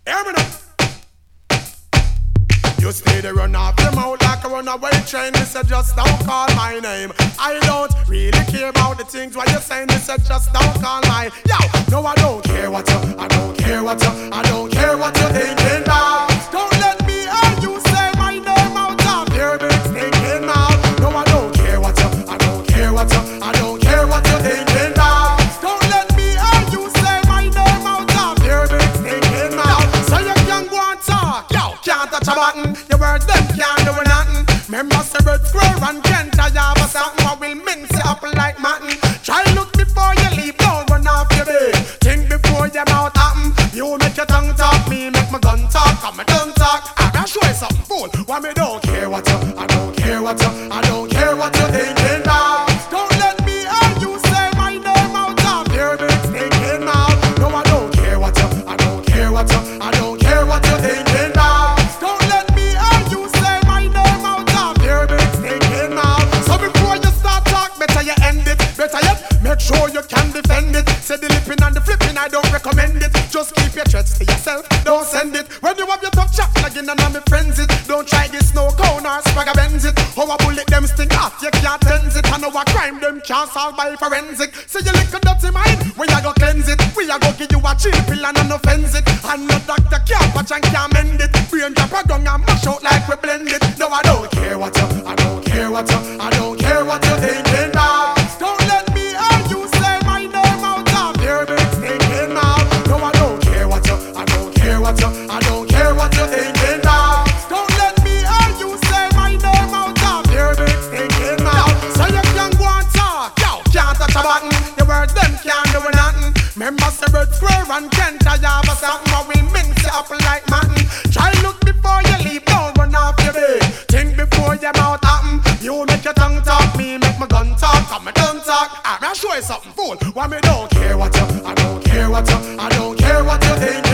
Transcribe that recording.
Hear me now. You stay there, run off your mouth like a runaway train. Me say just don't call my name. I don't really care about the things what you're saying. Me say just don't call my. Yo, no, I don't care what you, I don't care what you, I don't care what you're thinking now. Don't let me hear you say my name out of your big stinking mouth. No, I don't care what you, I don't care what you, I don't care what you're thinking now. Don't let me hear you say my name out of your big stinking mouth. So you can go and talk, yo, can't touch a button. Your words them can't do nothing. Remember say Red Square and Kent, I have a something I will mince it up like mutton. Try look before you leave, don't run off your bed. Think before your mouth happen. You make your tongue talk, me make my gun talk. Come and don't talk, I can show you something fool. Why me don't care what you, I don't care what you, I don't care what you're thinking now. Don't let me hear you say my name out of your big stinking mouth. No, I don't care what you, I don't care what you, I don't care what you're thinking now. Don't let me hear you say my name out of your big stinking mouth. So before you start talk, better you end it. Better yet, make sure you can defend it. Say the lipping and the flipping, I don't recommend it. Just keep your threats to yourself, don't send it. When you have your tough chat, like in and me friends it. Don't try this snow cone or swagger bends it. How a bullet them sting off, you can't tense it. I know a crime them can't solve by forensic. Say you lick a dirty mind, we a go cleanse it. We a go give you a chill pill and an offense it. And no doctor can't patch and can't mend it. Brain drop a gun and mash out like we blend it. No, I don't care what you, I don't care what you, I don't care what you're thinking now. Don't let me hear you say my name out of your big stinking mouth. No, I don't care what you, I don't care what you, I don't care what you're thinking now. Don't let me hear you say my name out of your big stinking mouth. So you can go and talk, yo, can't touch a button. The words them can't do nothing. Remember say Red Square and Kent, I have a something I will mince it up like mutton. Try look before you leave, don't run off your bed. Think before your mouth happen. You make your tongue talk, me make my gun talk. Come and don't talk, I'll show you something fool. Why me don't care what you, I don't care what you, I don't care what you think.